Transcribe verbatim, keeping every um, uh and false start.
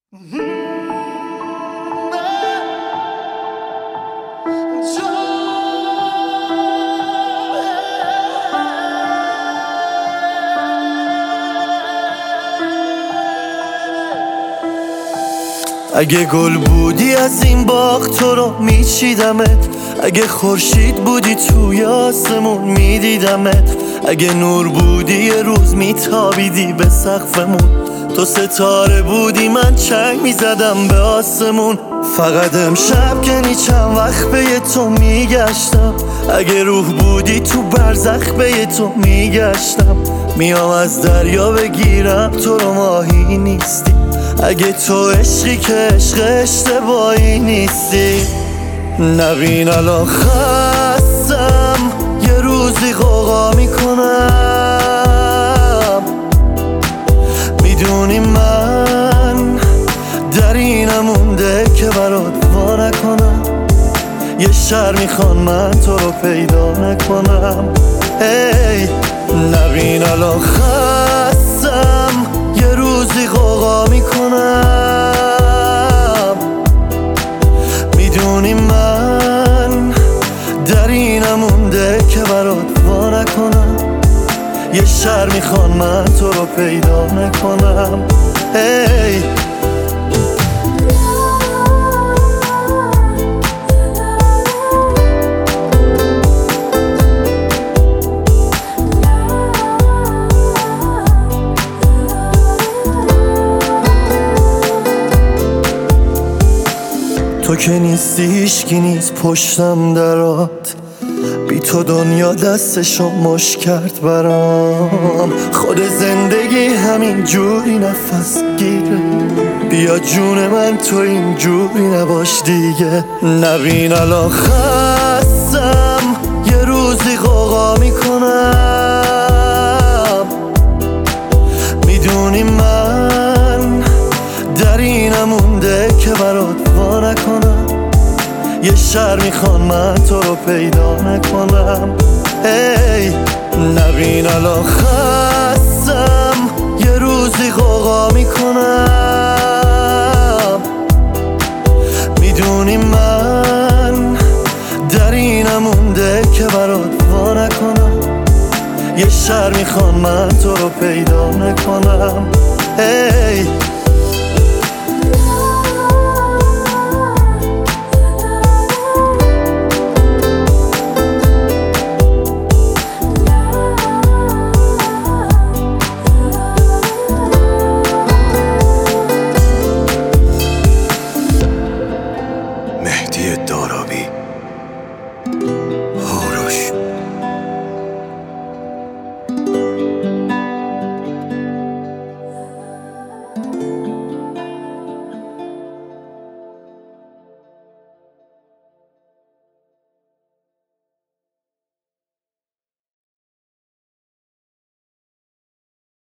اگه گل بودی از این باغ تو رو میچیدمت، اگه خورشید بودی توی آسمون میدیدمت، اگه نور بودی یه روز میتابیدی به سقفمون، تو ستاره بودی من چنگ میزدم به آسمون. فقط امشب که نی چند وقت به تو میگشتم، اگه روح بودی تو برزخ به تو میگشتم، میام از دریا بگیرم تو رو ماهی نیستی، اگه تو عشقی که عشق اشتباهی نیستی. نبین الان خستم یه روزی غوغا میکنم، میدونی من در اینم مونده که برات وا نکنم، یه شر میخوان من تو رو پیدا نکنم. ای نبین الان خستم یه روزی غوغا میکنم، میدونی من در اینم مونده که برات وا نکنم، یه شر میخوان من تو رو پیدا نکنم. ای تو که نیستی هیچکی نیست پشتم درات، بی تو دنیا دستشو مش کرد برام، خود زندگی همین جوری نفس گیره، بیا جون من تو این جوری نباش دیگه. نبین الان خستم یه روزی غوغا میکنم، میدونی من در اینم مونده که برات وا نکنم، یه شر میخوان من تو رو پیدا نکنم. ای نبین الان خستم یه روزی غوغا میکنم، میدونی من در اینم مونده که برات وا نکنم، یه شر میخوان من تو رو پیدا نکنم.